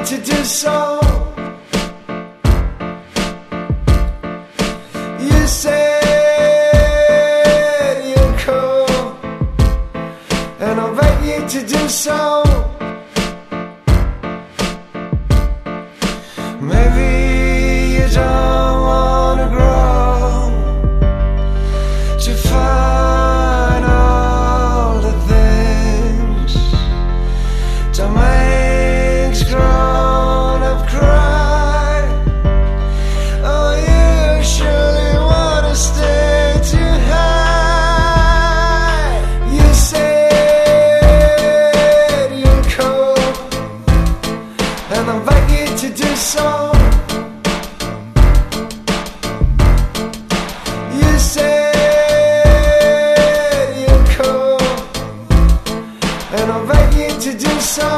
to do so. You said you'll come, and I'll beg you to do so. Maybe you don't wanna grow to find all the things that makes grown-up cry. Oh, you surely wanna stay too high. You said you'll come, and I beg you to do so. You said you'll come, and I beg you to do so.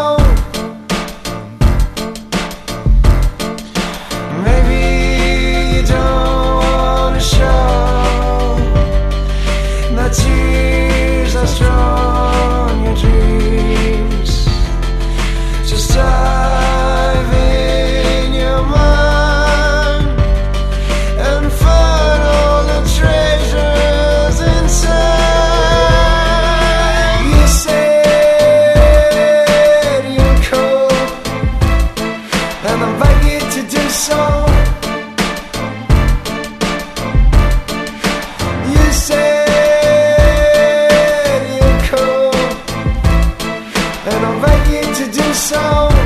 Maybe you don't wanna show that tears are strong your dreams. Just dive in your mind and find all the treasures inside. You said you'll come, and I beg you to do so. You said you'll come, and I beg you to do so.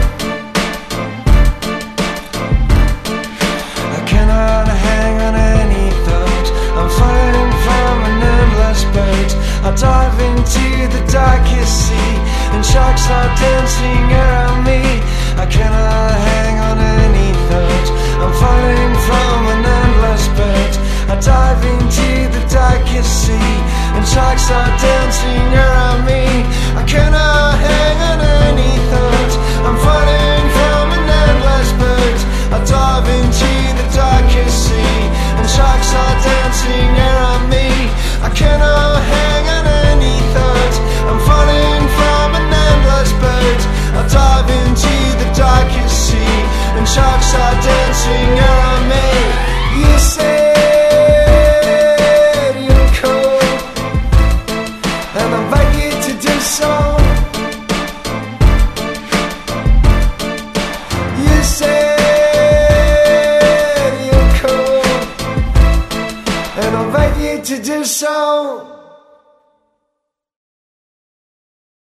I cannot hang on any thought. I'm fighting from an endless boat. I dive into the darkest sea, and sharks are dancing around me. I cannot hang on any thought. I'm fighting from an endless boat. I dive into the darkest sea, and sharks are dancing around me. I cannot hang on any thought. I'm fighting from an endless boat. I dive into the darkest sea, and sharks are dancing around me. I cannot hang on any thought. I'm falling from an endless boat. I dive into the darkest sea, and sharks are dancing around me. You said you'll come, and I beg you to do so. You said you'll come, and I beg you to do so.